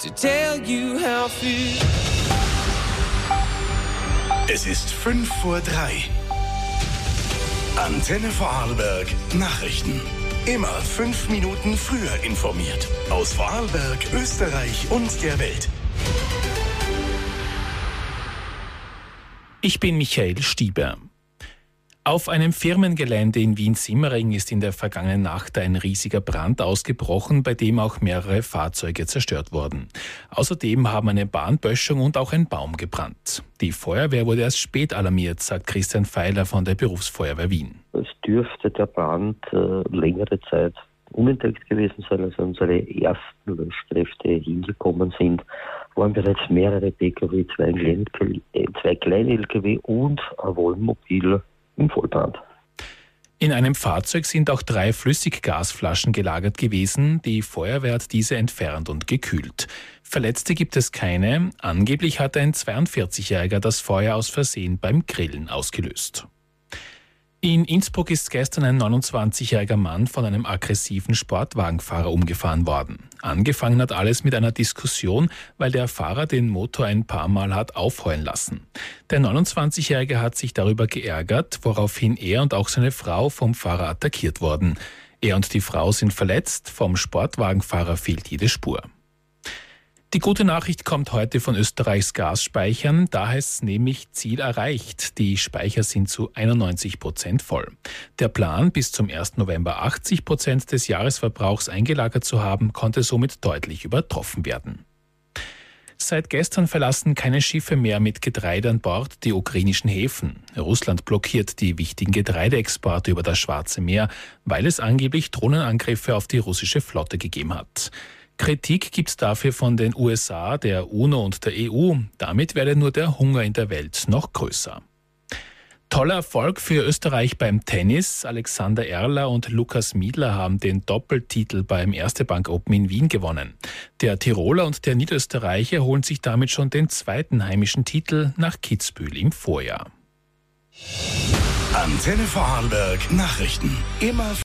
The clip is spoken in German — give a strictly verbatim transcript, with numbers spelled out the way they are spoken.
to tell you how I feel. Es ist fünf vor drei. Antenne Vorarlberg Nachrichten. Immer fünf Minuten früher informiert. Aus Vorarlberg, Österreich und der Welt. Ich bin Michael Stieber. Auf einem Firmengelände in Wien-Simmering ist in der vergangenen Nacht ein riesiger Brand ausgebrochen, bei dem auch mehrere Fahrzeuge zerstört wurden. Außerdem haben eine Bahnböschung und auch ein Baum gebrannt. Die Feuerwehr wurde erst spät alarmiert, sagt Christian Feiler von der Berufsfeuerwehr Wien. Es dürfte der Brand äh, längere Zeit unentdeckt gewesen sein, als unsere ersten Löschkräfte hingekommen sind. Waren bereits mehrere P K W, zwei Klein-L K W und ein Wohnmobil im Vollbrand. In einem Fahrzeug sind auch drei Flüssiggasflaschen gelagert gewesen. Die Feuerwehr hat diese entfernt und gekühlt. Verletzte gibt es keine. Angeblich hat ein zweiundvierzigjähriger das Feuer aus Versehen beim Grillen ausgelöst. In Innsbruck ist gestern ein neunundzwanzigjähriger Mann von einem aggressiven Sportwagenfahrer umgefahren worden. Angefangen hat alles mit einer Diskussion, weil der Fahrer den Motor ein paar Mal hat aufheulen lassen. Der neunundzwanzigjährige hat sich darüber geärgert, woraufhin er und auch seine Frau vom Fahrer attackiert wurden. Er und die Frau sind verletzt, vom Sportwagenfahrer fehlt jede Spur. Die gute Nachricht kommt heute von Österreichs Gasspeichern. Da heißt es nämlich Ziel erreicht. Die Speicher sind zu einundneunzig Prozent voll. Der Plan, bis zum ersten November achtzig Prozent des Jahresverbrauchs eingelagert zu haben, konnte somit deutlich übertroffen werden. Seit gestern verlassen keine Schiffe mehr mit Getreide an Bord die ukrainischen Häfen. Russland blockiert die wichtigen Getreideexporte über das Schwarze Meer, weil es angeblich Drohnenangriffe auf die russische Flotte gegeben hat. Kritik gibt es dafür von den U S A, der UNO und der E U. Damit werde nur der Hunger in der Welt noch größer. Toller Erfolg für Österreich beim Tennis. Alexander Erler und Lukas Miedler haben den Doppeltitel beim Erste Bank Open in Wien gewonnen. Der Tiroler und der Niederösterreicher holen sich damit schon den zweiten heimischen Titel nach Kitzbühel im Vorjahr. Antenne Vorarlberg Nachrichten. Immer